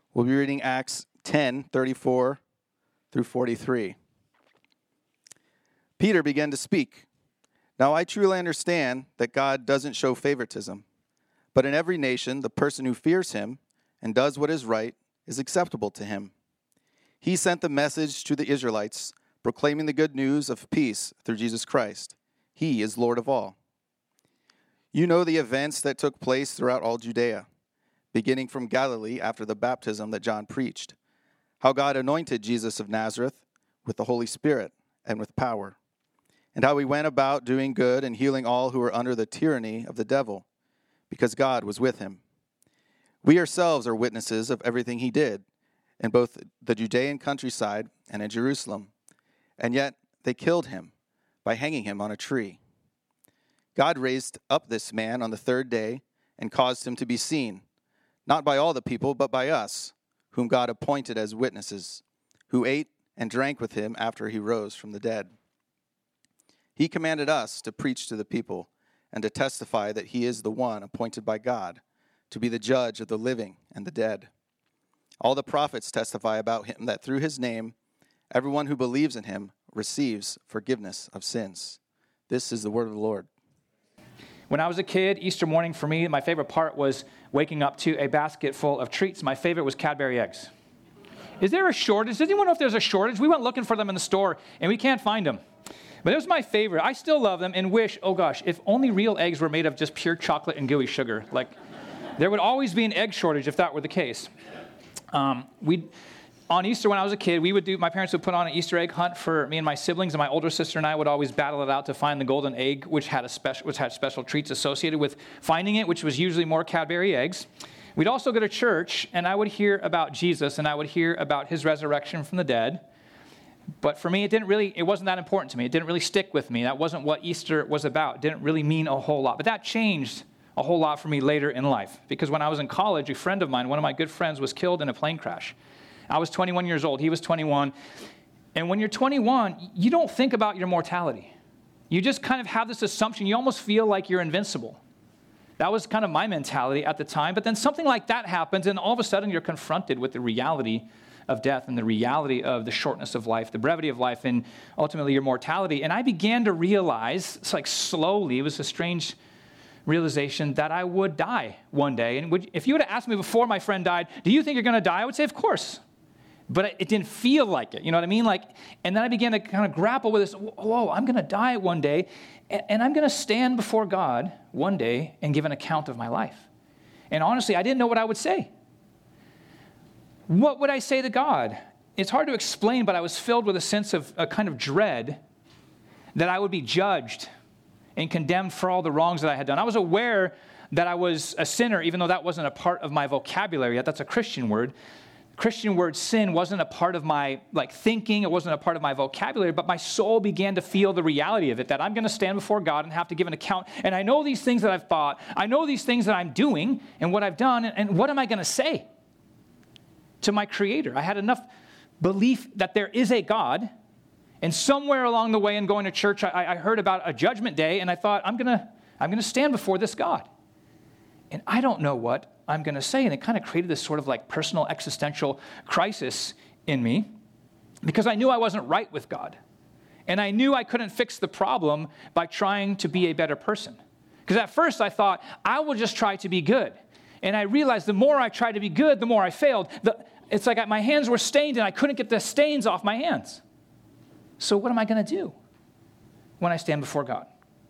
We'll be reading Acts 10:34 through 43. Peter began to speak. Now I truly understand that God doesn't show favoritism, but in every nation the person who fears him and does what is right is acceptable to him. He sent the message to the Israelites, proclaiming the good news of peace through Jesus Christ. He is Lord of all. You know the events that took place throughout all Judea, beginning from Galilee after the baptism that John preached, how God anointed Jesus of Nazareth with the Holy Spirit and with power, and how he went about doing good and healing all who were under the tyranny of the devil, because God was with him. We ourselves are witnesses of everything he did in both the Judean countryside and in Jerusalem, and yet they killed him by hanging him on a tree. God raised up this man on the third day and caused him to be seen, not by all the people, but by us, whom God appointed as witnesses, who ate and drank with him after he rose from the dead. He commanded us to preach to the people and to testify that he is the one appointed by God to be the judge of the living and the dead. All the prophets testify about him that through his name, everyone who believes in him receives forgiveness of sins. This is the word of the Lord. When I was a kid, Easter morning for me, my favorite part was waking up to a basket full of treats. My favorite was Cadbury eggs. Is there a shortage? Does anyone know if there's a shortage? We went looking for them in the store, and we can't find them. But it was my favorite. I still love them and wish, oh gosh, if only real eggs were made of just pure chocolate and gooey sugar. Like, there would always be an egg shortage if that were the case. On Easter, when I was a kid, my parents would put on an Easter egg hunt for me and my siblings, and my older sister and I would always battle it out to find the golden egg, which had special treats associated with finding it, which was usually more Cadbury eggs. We'd also go to church, and I would hear about Jesus, and I would hear about his resurrection from the dead. But for me, it wasn't that important to me. It didn't really stick with me. That wasn't what Easter was about. It didn't really mean a whole lot. But that changed a whole lot for me later in life, because when I was in college, a friend of mine, one of my good friends, was killed in a plane crash. I was 21 years old. He was 21. And when you're 21, you don't think about your mortality. You just kind of have this assumption. You almost feel like you're invincible. That was kind of my mentality at the time. But then something like that happens, and all of a sudden you're confronted with the reality of death and the reality of the shortness of life, the brevity of life, and ultimately your mortality. And I began to realize, it's like slowly, it was a strange realization that I would die one day. And if you would have asked me before my friend died, do you think you're going to die? I would say, of course. But it didn't feel like it, you know what I mean? And then I began to kind of grapple with this, whoa, I'm going to die one day, and I'm going to stand before God one day and give an account of my life. And honestly, I didn't know what I would say. What would I say to God? It's hard to explain, but I was filled with a sense of a kind of dread that I would be judged and condemned for all the wrongs that I had done. I was aware that I was a sinner, even though that wasn't a part of my vocabulary yet. That's a Christian word. Christian word sin wasn't a part of my thinking. It wasn't a part of my vocabulary, but my soul began to feel the reality of it, that I'm going to stand before God and have to give an account. And I know these things that I've thought. I know these things that I'm doing and what I've done. And what am I going to say to my Creator? I had enough belief that there is a God. And somewhere along the way in going to church, I heard about a judgment day, and I thought, I'm going to stand before this God. And I don't know what I'm going to say. And it kind of created this sort of personal existential crisis in me, because I knew I wasn't right with God. And I knew I couldn't fix the problem by trying to be a better person. Because at first I thought, I will just try to be good. And I realized the more I tried to be good, the more I failed. It's like my hands were stained and I couldn't get the stains off my hands. So what am I going to do when I stand before God?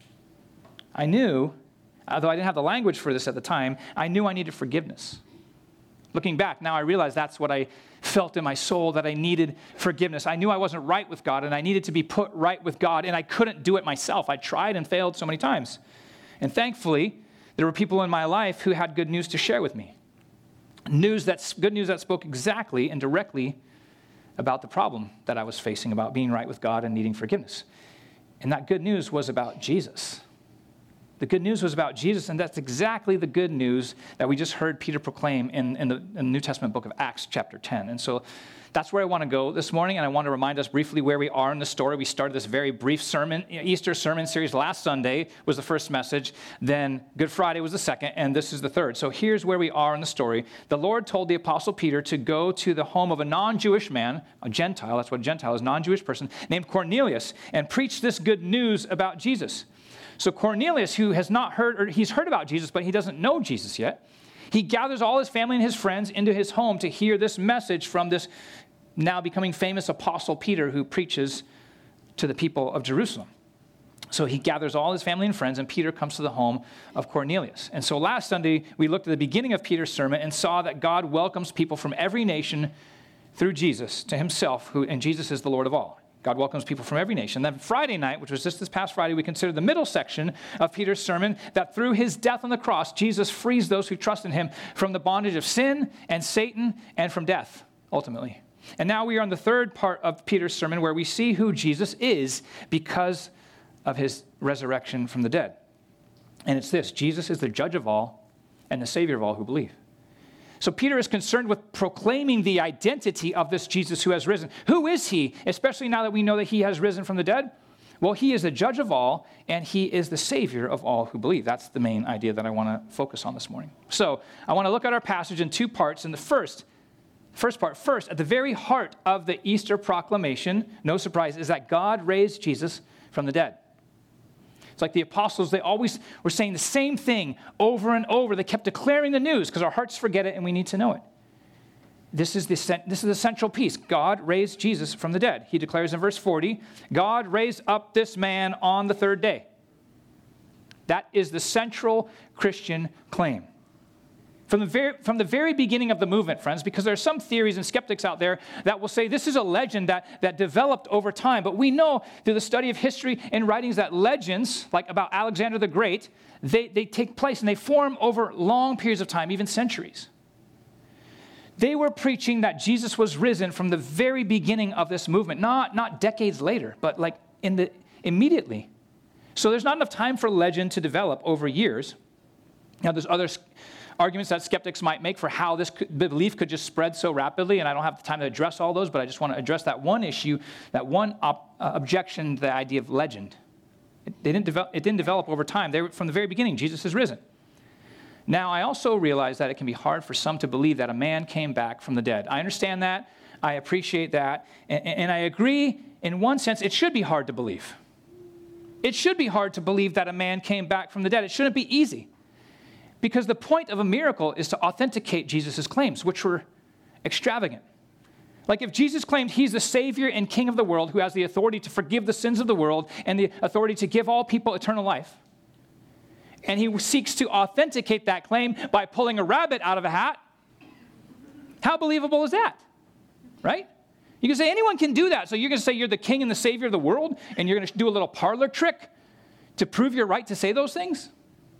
I knew, although I didn't have the language for this at the time, I knew I needed forgiveness. Looking back, now I realize that's what I felt in my soul, that I needed forgiveness. I knew I wasn't right with God, and I needed to be put right with God, and I couldn't do it myself. I tried and failed so many times. And thankfully, there were people in my life who had good news to share with me. Good news that spoke exactly and directly about the problem that I was facing, about being right with God and needing forgiveness. And that good news was about Jesus. The good news was about Jesus, and that's exactly the good news that we just heard Peter proclaim in the New Testament book of Acts chapter 10. And so that's where I want to go this morning, and I want to remind us briefly where we are in the story. We started this very brief sermon, Easter sermon series. Last Sunday was the first message, then Good Friday was the second, and this is the third. So here's where we are in the story. The Lord told the Apostle Peter to go to the home of a non-Jewish man, a Gentile, that's what a Gentile is, non-Jewish person, named Cornelius, and preach this good news about Jesus. So Cornelius, who has not heard, or he's heard about Jesus, but he doesn't know Jesus yet, he gathers all his family and his friends into his home to hear this message from this now becoming famous Apostle Peter, who preaches to the people of Jerusalem. So he gathers all his family and friends, and Peter comes to the home of Cornelius. And so last Sunday, we looked at the beginning of Peter's sermon and saw that God welcomes people from every nation through Jesus to himself, and Jesus is the Lord of all. God welcomes people from every nation. Then Friday night, which was just this past Friday, we considered the middle section of Peter's sermon, that through his death on the cross, Jesus frees those who trust in him from the bondage of sin and Satan and from death, ultimately. And now we are on the third part of Peter's sermon, where we see who Jesus is because of his resurrection from the dead. And it's this: Jesus is the judge of all and the Savior of all who believe. So Peter is concerned with proclaiming the identity of this Jesus who has risen. Who is he, especially now that we know that he has risen from the dead? Well, he is the judge of all, and he is the Savior of all who believe. That's the main idea that I want to focus on this morning. So I want to look at our passage in two parts. And the first part, at the very heart of the Easter proclamation, no surprise, is that God raised Jesus from the dead. It's like the apostles, they always were saying the same thing over and over. They kept declaring the news because our hearts forget it and we need to know it. This is the central piece. God raised Jesus from the dead. He declares in verse 40, God raised up this man on the third day. That is the central Christian claim. From the very beginning of the movement, friends, because there are some theories and skeptics out there that will say this is a legend that developed over time. But we know through the study of history and writings that legends, like about Alexander the Great, they take place and they form over long periods of time, even centuries. They were preaching that Jesus was risen from the very beginning of this movement, not decades later, but like immediately. So there's not enough time for legend to develop over years. Now, there's other arguments that skeptics might make for how this belief could just spread so rapidly, and I don't have the time to address all those, but I just want to address that one issue, that one objection to the idea of legend. It didn't develop over time. From the very beginning, Jesus is risen. Now, I also realize that it can be hard for some to believe that a man came back from the dead. I understand that. I appreciate that. And I agree, in one sense, it should be hard to believe. It should be hard to believe that a man came back from the dead. It shouldn't be easy. Because the point of a miracle is to authenticate Jesus' claims, which were extravagant. Like if Jesus claimed he's the Savior and King of the world who has the authority to forgive the sins of the world and the authority to give all people eternal life, and he seeks to authenticate that claim by pulling a rabbit out of a hat, how believable is that? Right? You can say anyone can do that. So you're going to say you're the King and the Savior of the world, and you're going to do a little parlor trick to prove your right to say those things?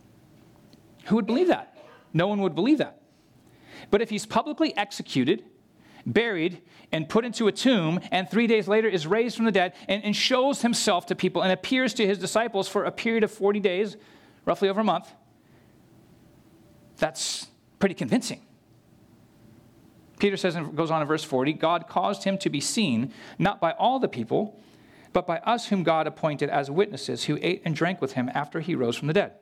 Who would believe that? No one would believe that. But if he's publicly executed, buried, and put into a tomb, and 3 days later is raised from the dead and shows himself to people and appears to his disciples for a period of 40 days, roughly over a month, that's pretty convincing. Peter says, and goes on in verse 40, God caused him to be seen, not by all the people, but by us whom God appointed as witnesses, who ate and drank with him after he rose from the dead.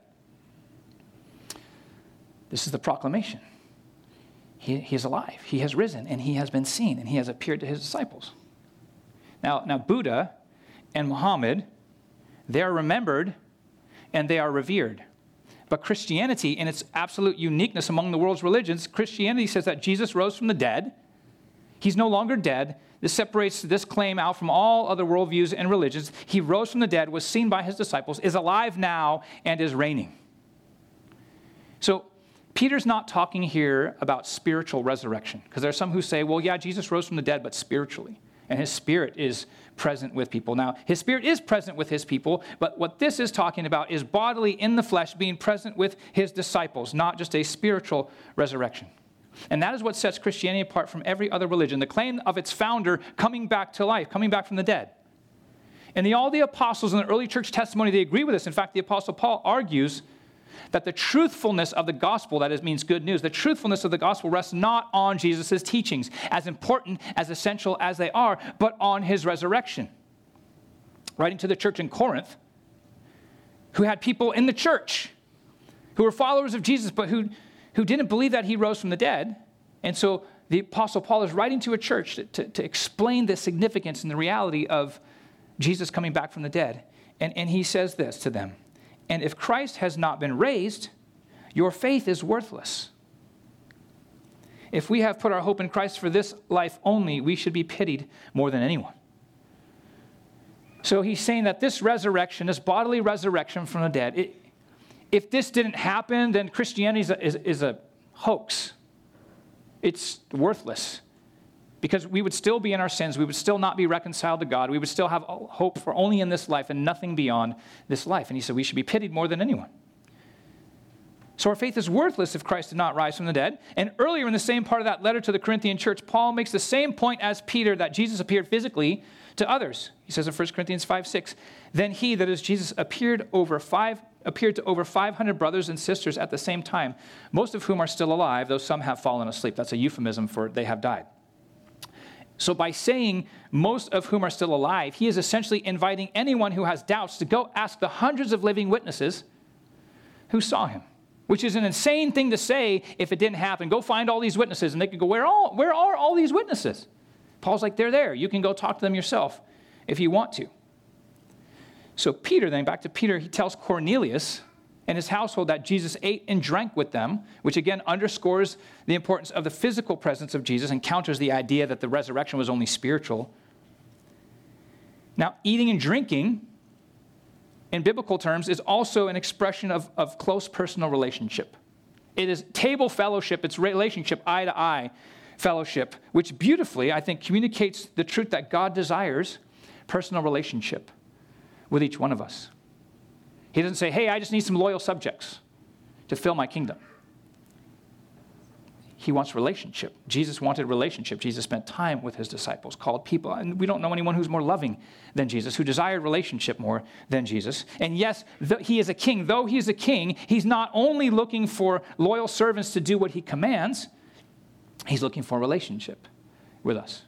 This is the proclamation. He is alive. He has risen, and he has been seen, and he has appeared to his disciples. Now Buddha and Muhammad, they are remembered, and they are revered. But Christianity, in its absolute uniqueness among the world's religions, Christianity says that Jesus rose from the dead. He's no longer dead. This separates this claim out from all other worldviews and religions. He rose from the dead, was seen by his disciples, is alive now, and is reigning. So Peter's not talking here about spiritual resurrection, because there are some who say, well, yeah, Jesus rose from the dead, but spiritually, and his spirit is present with people. Now, his spirit is present with his people, but what this is talking about is bodily in the flesh being present with his disciples, not just a spiritual resurrection. And that is what sets Christianity apart from every other religion, the claim of its founder coming back to life, coming back from the dead. And all the apostles in the early church testimony, they agree with this. In fact, the apostle Paul argues that the truthfulness of the gospel, that means good news, the truthfulness of the gospel rests not on Jesus' teachings, as important, as essential as they are, but on his resurrection. Writing to the church in Corinth, who had people in the church who were followers of Jesus, but who didn't believe that he rose from the dead. And so the apostle Paul is writing to a church to explain the significance and the reality of Jesus coming back from the dead. And he says this to them: "And if Christ has not been raised, your faith is worthless. If we have put our hope in Christ for this life only, we should be pitied more than anyone." So he's saying that this resurrection, this bodily resurrection from the dead, if this didn't happen, then Christianity is a hoax. It's worthless. Because we would still be in our sins. We would still not be reconciled to God. We would still have hope for only in this life and nothing beyond this life. And he said we should be pitied more than anyone. So our faith is worthless if Christ did not rise from the dead. And earlier in the same part of that letter to the Corinthian church, Paul makes the same point as Peter, that Jesus appeared physically to others. He says in 1 Corinthians 5:6, "Then he," that is Jesus, appeared to over 500 brothers and sisters at the same time, most of whom are still alive, though some have fallen asleep." That's a euphemism for they have died. So by saying most of whom are still alive, he is essentially inviting anyone who has doubts to go ask the hundreds of living witnesses who saw him, which is an insane thing to say if it didn't happen. Go find all these witnesses. And they could go, where are all these witnesses? Paul's like, they're there. You can go talk to them yourself if you want to. So Peter, then back to Peter, he tells Cornelius and his household that Jesus ate and drank with them, which again underscores the importance of the physical presence of Jesus and counters the idea that the resurrection was only spiritual. Now, eating and drinking, in biblical terms, is also an expression of close personal relationship. It is table fellowship, it's relationship, eye-to-eye fellowship, which beautifully, I think, communicates the truth that God desires personal relationship with each one of us. He doesn't say, hey, I just need some loyal subjects to fill my kingdom. He wants relationship. Jesus wanted relationship. Jesus spent time with his disciples, called people. And we don't know anyone who's more loving than Jesus, who desired relationship more than Jesus. And yes, he is a king. Though he is a king, he's not only looking for loyal servants to do what he commands, he's looking for a relationship with us.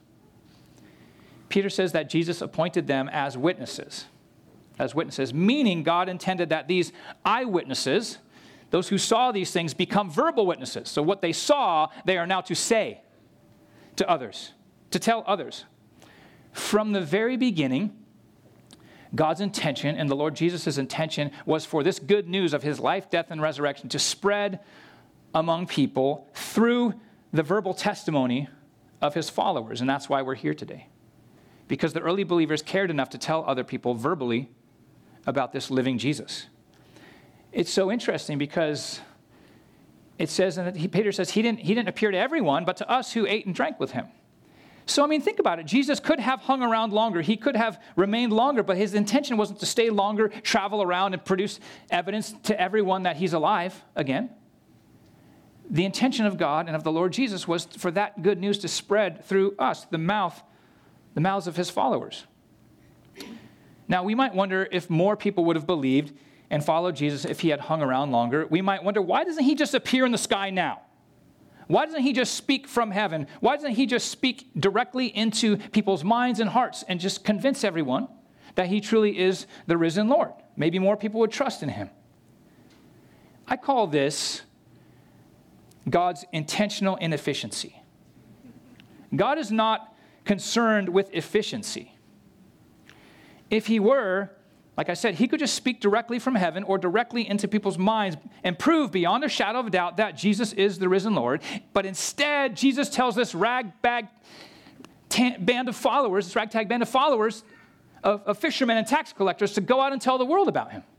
Peter says that Jesus appointed them as witnesses, meaning God intended that these eyewitnesses, those who saw these things, become verbal witnesses. So what they saw, they are now to say to others, to tell others. From the very beginning, God's intention and the Lord Jesus' intention was for this good news of his life, death, and resurrection to spread among people through the verbal testimony of his followers. And that's why we're here today. Because the early believers cared enough to tell other people verbally about this living Jesus. It's so interesting because it says, and Peter says, he didn't appear to everyone, but to us who ate and drank with him. So, I mean, think about it. Jesus could have hung around longer. He could have remained longer, but his intention wasn't to stay longer, travel around, and produce evidence to everyone that he's alive again. The intention of God and of the Lord Jesus was for that good news to spread through us, the mouths of his followers. Now, we might wonder if more people would have believed and followed Jesus if he had hung around longer. We might wonder, why doesn't he just appear in the sky now? Why doesn't he just speak from heaven? Why doesn't he just speak directly into people's minds and hearts and just convince everyone that he truly is the risen Lord? Maybe more people would trust in him. I call this God's intentional inefficiency. God is not concerned with efficiency. If he were, like I said, he could just speak directly from heaven or directly into people's minds and prove beyond a shadow of a doubt that Jesus is the risen Lord. But instead, Jesus tells this ragtag band of followers, of fishermen and tax collectors to go out and tell the world about him.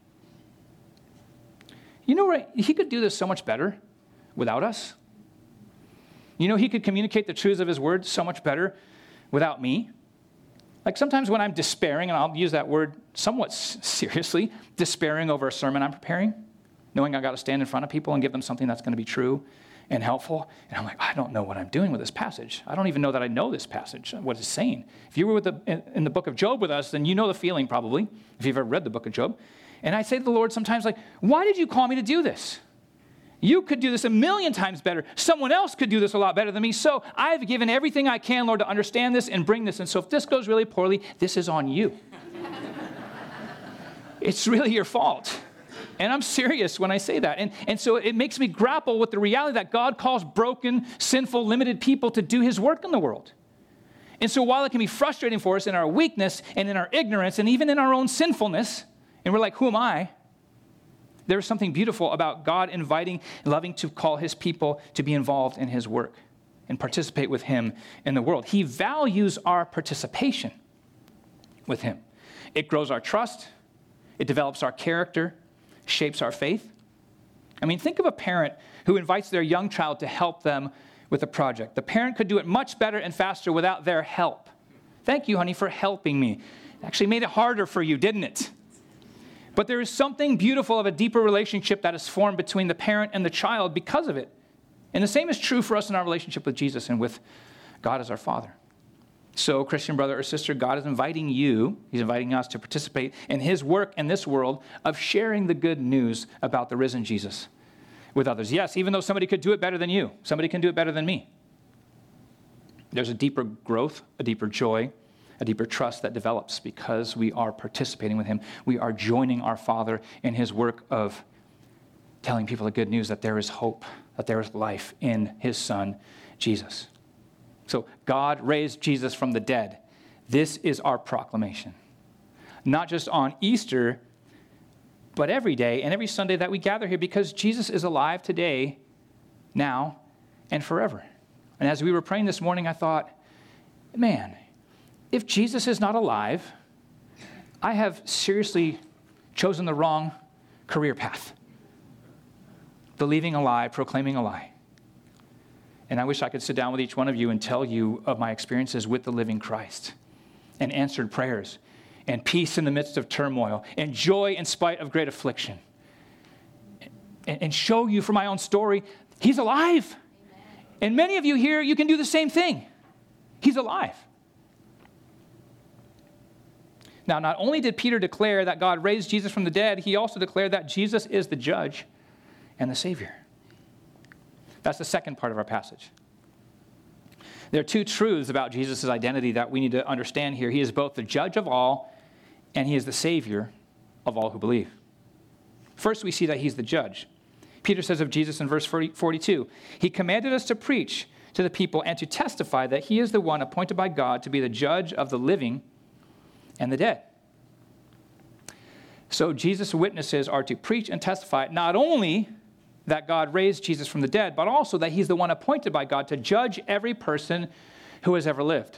You know what? He could do this so much better without us. You know, he could communicate the truths of his word so much better without me. Like sometimes when I'm despairing, and I'll use that word somewhat seriously, despairing over a sermon I'm preparing, knowing I got to stand in front of people and give them something that's going to be true and helpful. And I'm like, I don't know what I'm doing with this passage. I don't even know that I know this passage, what it's saying. If you were in the book of Job with us, then you know the feeling probably, if you've ever read the book of Job. And I say to the Lord sometimes, like, why did you call me to do this? You could do this 1,000,000 times better. Someone else could do this a lot better than me. So I've given everything I can, Lord, to understand this and bring this. And so if this goes really poorly, this is on you. It's really your fault. And I'm serious when I say that. And so it makes me grapple with the reality that God calls broken, sinful, limited people to do his work in the world. And so while it can be frustrating for us in our weakness and in our ignorance and even in our own sinfulness, and we're like, who am I? There's something beautiful about God inviting, loving to call his people to be involved in his work and participate with him in the world. He values our participation with him. It grows our trust. It develops our character, shapes our faith. I mean, think of a parent who invites their young child to help them with a project. The parent could do it much better and faster without their help. Thank you, honey, for helping me. It actually made it harder for you, didn't it? But there is something beautiful of a deeper relationship that is formed between the parent and the child because of it. And the same is true for us in our relationship with Jesus and with God as our Father. So, Christian brother or sister, God is inviting you, he's inviting us to participate in his work in this world of sharing the good news about the risen Jesus with others. Yes, even though somebody could do it better than you, somebody can do it better than me. There's a deeper growth, a deeper joy, a deeper trust that develops because we are participating with him. We are joining our Father in his work of telling people the good news that there is hope, that there is life in his Son, Jesus. So God raised Jesus from the dead. This is our proclamation. Not just on Easter, but every day and every Sunday that we gather here because Jesus is alive today, now, and forever. And as we were praying this morning, I thought, man, if Jesus is not alive, I have seriously chosen the wrong career path. Believing a lie, proclaiming a lie. And I wish I could sit down with each one of you and tell you of my experiences with the living Christ and answered prayers and peace in the midst of turmoil and joy in spite of great affliction and show you from my own story, he's alive. Amen. And many of you here, you can do the same thing. He's alive. Now, not only did Peter declare that God raised Jesus from the dead, he also declared that Jesus is the judge and the Savior. That's the second part of our passage. There are two truths about Jesus' identity that we need to understand here. He is both the judge of all, and he is the Savior of all who believe. First, we see that he's the judge. Peter says of Jesus in verse 42, he commanded us to preach to the people and to testify that he is the one appointed by God to be the judge of the living and the dead. So Jesus' witnesses are to preach and testify not only that God raised Jesus from the dead, but also that he's the one appointed by God to judge every person who has ever lived.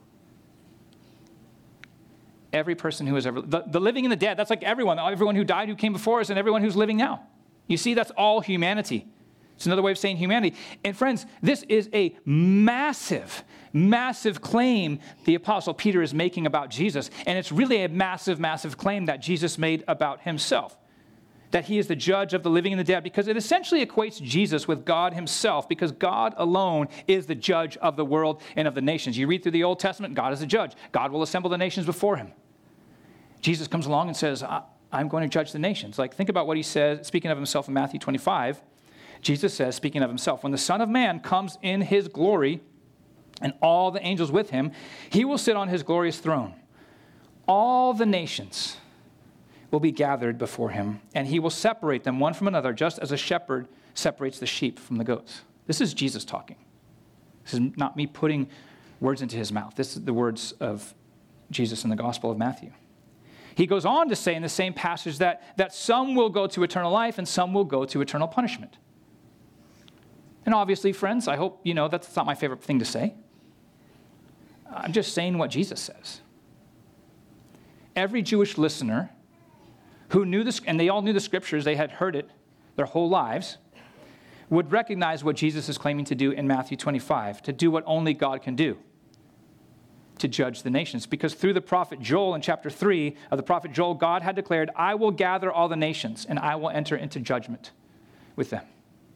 Every person who has ever lived. The living and the dead, that's like everyone who died, who came before us, and everyone who's living now. You see, that's all humanity. It's another way of saying humanity. And friends, this is a massive, massive claim the Apostle Peter is making about Jesus. And it's really a massive, massive claim that Jesus made about himself. That he is the judge of the living and the dead, because it essentially equates Jesus with God himself, because God alone is the judge of the world and of the nations. You read through the Old Testament, God is the judge. God will assemble the nations before him. Jesus comes along and says, I'm going to judge the nations. Like, think about what he says, speaking of himself in Matthew 25. Jesus says, speaking of himself, when the Son of Man comes in his glory and all the angels with him, he will sit on his glorious throne. All the nations will be gathered before him, and he will separate them one from another, just as a shepherd separates the sheep from the goats. This is Jesus talking. This is not me putting words into his mouth. This is the words of Jesus in the Gospel of Matthew. He goes on to say in the same passage that some will go to eternal life and some will go to eternal punishment. And obviously, friends, I hope you know that's not my favorite thing to say. I'm just saying what Jesus says. Every Jewish listener who knew this, and they all knew the scriptures, they had heard it their whole lives, would recognize what Jesus is claiming to do in Matthew 25, to do what only God can do, to judge the nations. Because through the prophet Joel in chapter 3 of the prophet Joel, God had declared, I will gather all the nations and I will enter into judgment with them.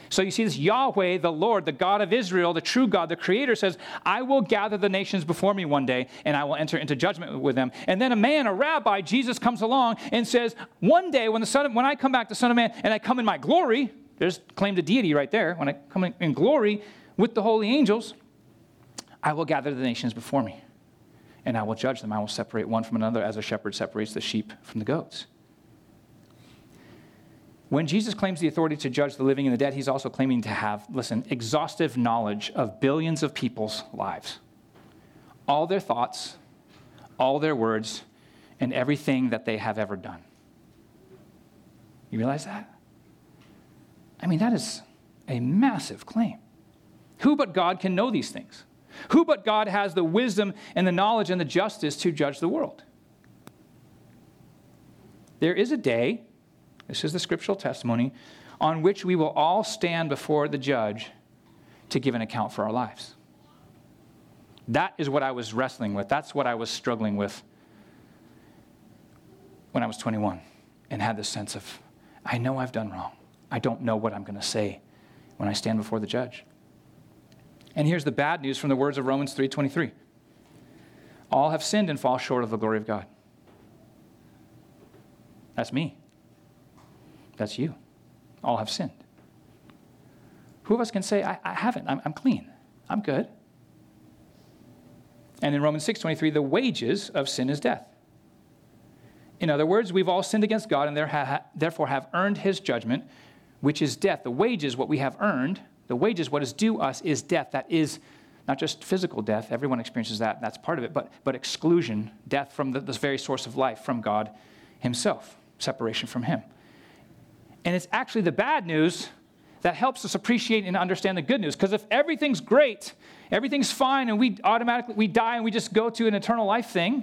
So you see this Yahweh, the Lord, the God of Israel, the true God, the Creator says, I will gather the nations before me one day, and I will enter into judgment with them. And then a man, a rabbi, Jesus comes along and says, one day when I come back, the Son of Man, and I come in my glory, there's claim to deity right there, when I come in glory with the holy angels, I will gather the nations before me, and I will judge them. I will separate one from another as a shepherd separates the sheep from the goats. When Jesus claims the authority to judge the living and the dead, he's also claiming to have, exhaustive knowledge of billions of people's lives. All their thoughts, all their words, and everything that they have ever done. You realize that? I mean, that is a massive claim. Who but God can know these things? Who but God has the wisdom and the knowledge and the justice to judge the world? There is a day, this is the scriptural testimony, on which we will all stand before the judge to give an account for our lives. That is what I was wrestling with. That's what I was struggling with when I was 21 and had this sense of, I know I've done wrong. I don't know what I'm going to say when I stand before the judge. And here's the bad news from the words of Romans 3:23. All have sinned and fall short of the glory of God. That's me. That's you. All have sinned. Who of us can say, I haven't, I'm clean, I'm good? And in Romans 6:23, the wages of sin is death. In other words, we've all sinned against God and therefore have earned his judgment, which is death. The wages, what we have earned, the wages, what is due us, is death. That is not just physical death. Everyone experiences that. That's part of it. But exclusion, death from this very source of life, from God himself, separation from him. And it's actually the bad news that helps us appreciate and understand the good news. Because if everything's great, everything's fine, and we die and we just go to an eternal life thing,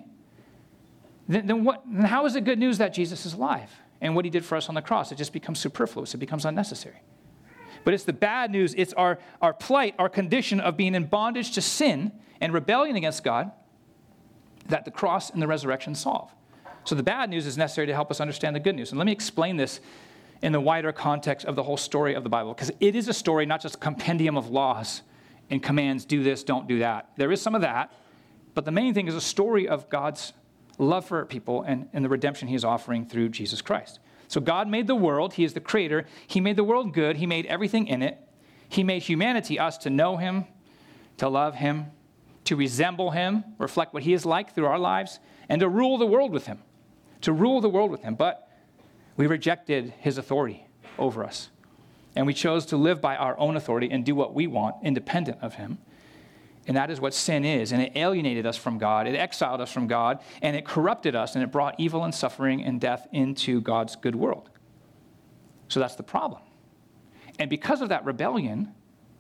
then how is it good news that Jesus is alive and what he did for us on the cross? It just becomes superfluous. It becomes unnecessary. But it's the bad news. It's our plight, our condition of being in bondage to sin and rebellion against God that the cross and the resurrection solve. So the bad news is necessary to help us understand the good news. And let me explain this in the wider context of the whole story of the Bible, because it is a story, not just a compendium of laws and commands, do this, don't do that. There is some of that, but the main thing is a story of God's love for people and the redemption he is offering through Jesus Christ. So God made the world. He is the creator. He made the world good. He made everything in it. He made humanity, us, to know him, to love him, to resemble him, reflect what he is like through our lives, and to rule the world with him. To rule the world with him. But we rejected his authority over us. And we chose to live by our own authority and do what we want, independent of him. And that is what sin is. And it alienated us from God. It exiled us from God. And it corrupted us. And it brought evil and suffering and death into God's good world. So that's the problem. And because of that rebellion,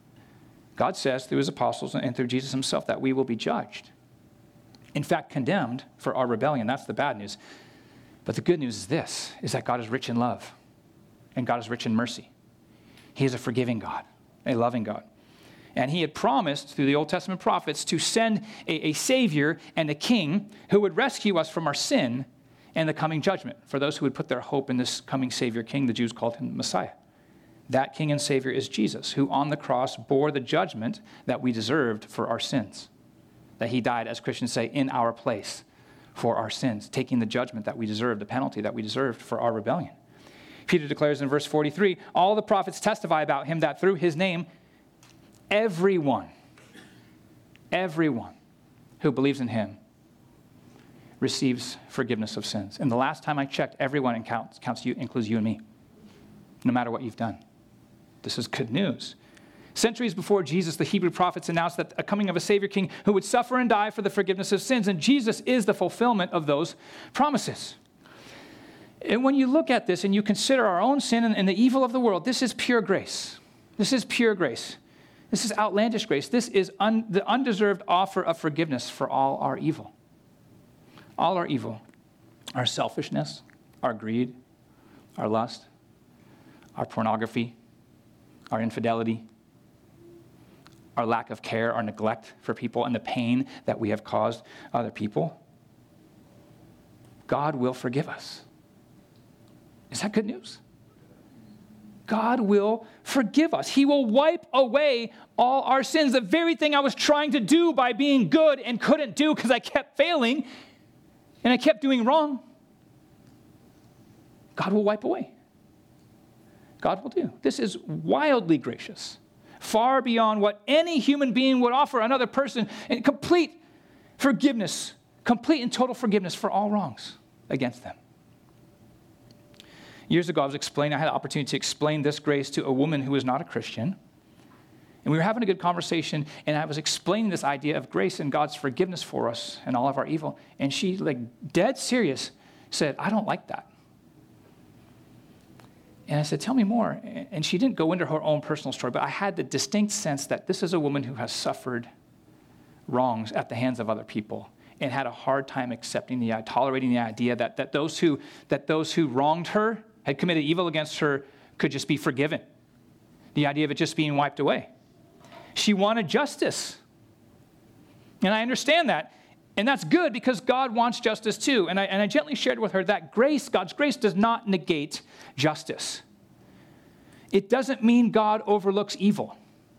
God says through his apostles and through Jesus himself that we will be judged. In fact, condemned for our rebellion. That's the bad news. But the good news is this, is that God is rich in love. And God is rich in mercy. He is a forgiving God, a loving God. And he had promised through the Old Testament prophets to send a Savior and a King who would rescue us from our sin and the coming judgment for those who would put their hope in this coming Savior King. The Jews called him Messiah. That King and Savior is Jesus, who on the cross bore the judgment that we deserved for our sins. That he died, as Christians say, in our place for our sins, taking the judgment that we deserved, the penalty that we deserved for our rebellion. Peter declares in verse 43, all the prophets testify about him that through his name, everyone who believes in him receives forgiveness of sins. And the last time I checked, everyone includes you and me, no matter what you've done. This is good news. Centuries before Jesus, the Hebrew prophets announced that a coming of a Savior King who would suffer and die for the forgiveness of sins. And Jesus is the fulfillment of those promises. And when you look at this and you consider our own sin and the evil of the world, this is pure grace. This is pure grace. This is outlandish grace. This is the undeserved offer of forgiveness for all our evil. All our evil. Our selfishness, our greed, our lust, our pornography, our infidelity, our lack of care, our neglect for people, and the pain that we have caused other people. God will forgive us. Is that good news? God will forgive us. He will wipe away all our sins. The very thing I was trying to do by being good and couldn't do because I kept failing and I kept doing wrong, God will wipe away. God will do. This is wildly gracious, far beyond what any human being would offer another person, and complete forgiveness, complete and total forgiveness for all wrongs against them. Years ago, I had the opportunity to explain this grace to a woman who was not a Christian. And we were having a good conversation, and I was explaining this idea of grace and God's forgiveness for us and all of our evil. And she, dead serious, said, I don't like that. And I said, tell me more. And she didn't go into her own personal story, but I had the distinct sense that this is a woman who has suffered wrongs at the hands of other people and had a hard time tolerating the idea that those who wronged her, had committed evil against her, could just be forgiven. The idea of it just being wiped away. She wanted justice. And I understand that. And that's good because God wants justice too. And I gently shared with her that God's grace does not negate justice. It doesn't mean God overlooks evil.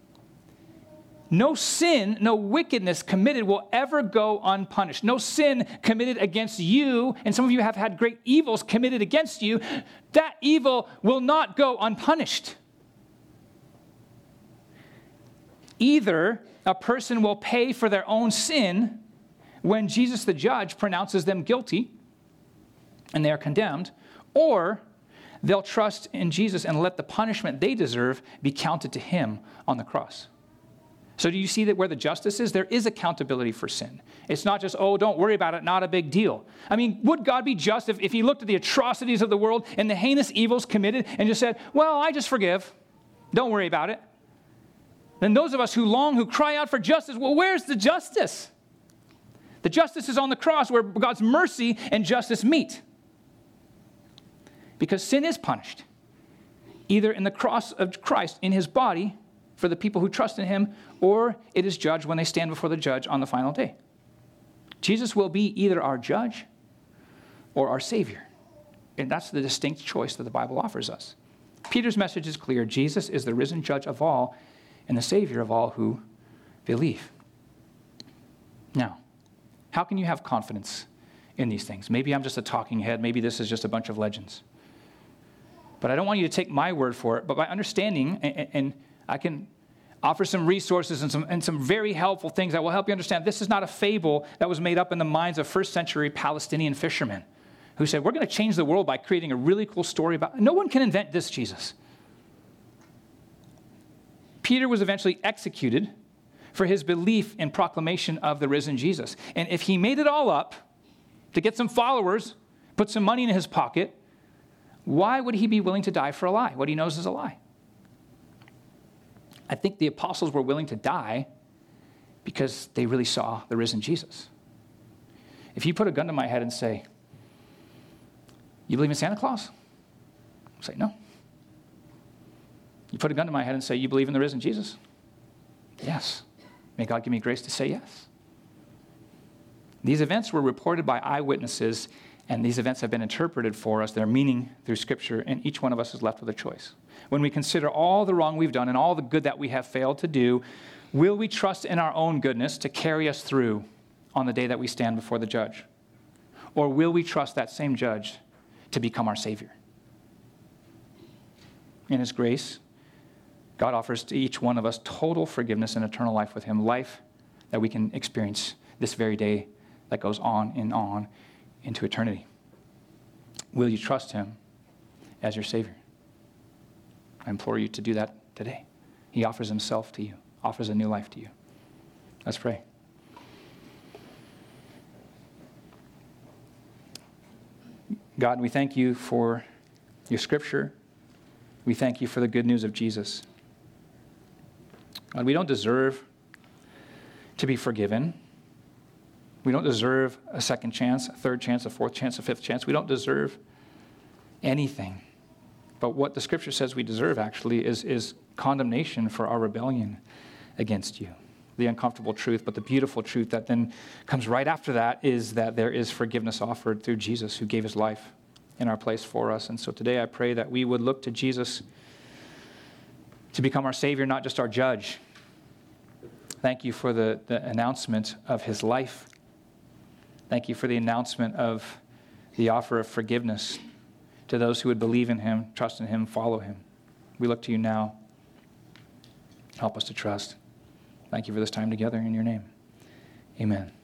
No sin, no wickedness committed will ever go unpunished. No sin committed against you, and some of you have had great evils committed against you, that evil will not go unpunished. Either a person will pay for their own sin when Jesus the judge pronounces them guilty and they are condemned, or they'll trust in Jesus and let the punishment they deserve be counted to him on the cross. So do you see that where the justice is? There is accountability for sin. It's not just, oh, don't worry about it, not a big deal. I mean, would God be just if he looked at the atrocities of the world and the heinous evils committed and just said, well, I just forgive. Don't worry about it. Then those of us who cry out for justice, well, where's the justice? The justice is on the cross where God's mercy and justice meet. Because sin is punished, either in the cross of Christ, in his body, for the people who trust in him, or it is judged when they stand before the judge on the final day. Jesus will be either our judge or our Savior. And that's the distinct choice that the Bible offers us. Peter's message is clear. Jesus is the risen judge of all and the Savior of all who believe. Now, how can you have confidence in these things? Maybe I'm just a talking head. Maybe this is just a bunch of legends. But I don't want you to take my word for it. But by understanding, and I can offer some resources and some very helpful things that will help you understand this is not a fable that was made up in the minds of first century Palestinian fishermen who said, we're going to change the world by creating a really cool story about... No one can invent this Jesus. Peter was eventually executed for his belief in proclamation of the risen Jesus. And if he made it all up to get some followers, put some money in his pocket, why would he be willing to die for a lie? What he knows is a lie. I think the apostles were willing to die because they really saw the risen Jesus. If you put a gun to my head and say, you believe in Santa Claus? I'll say, no. You put a gun to my head and say, you believe in the risen Jesus? Yes. May God give me grace to say yes. These events were reported by eyewitnesses, and these events have been interpreted for us, their meaning through Scripture, and each one of us is left with a choice. When we consider all the wrong we've done and all the good that we have failed to do, will we trust in our own goodness to carry us through on the day that we stand before the judge? Or will we trust that same judge to become our Savior? In his grace, God offers to each one of us total forgiveness and eternal life with him, life that we can experience this very day that goes on and on into eternity. Will you trust him as your Savior? I implore you to do that today. He offers himself to you, offers a new life to you. Let's pray. God, we thank you for your Scripture. We thank you for the good news of Jesus. God, we don't deserve to be forgiven. We don't deserve a second chance, a third chance, a fourth chance, a fifth chance. We don't deserve anything. But what the Scripture says we deserve actually is condemnation for our rebellion against you. The uncomfortable truth, but the beautiful truth that then comes right after that is that there is forgiveness offered through Jesus who gave his life in our place for us. And so today I pray that we would look to Jesus to become our Savior, not just our judge. Thank you for the announcement of his life. Thank you for the announcement of the offer of forgiveness to those who would believe in him, trust in him, follow him. We look to you now. Help us to trust. Thank you for this time together in your name. Amen.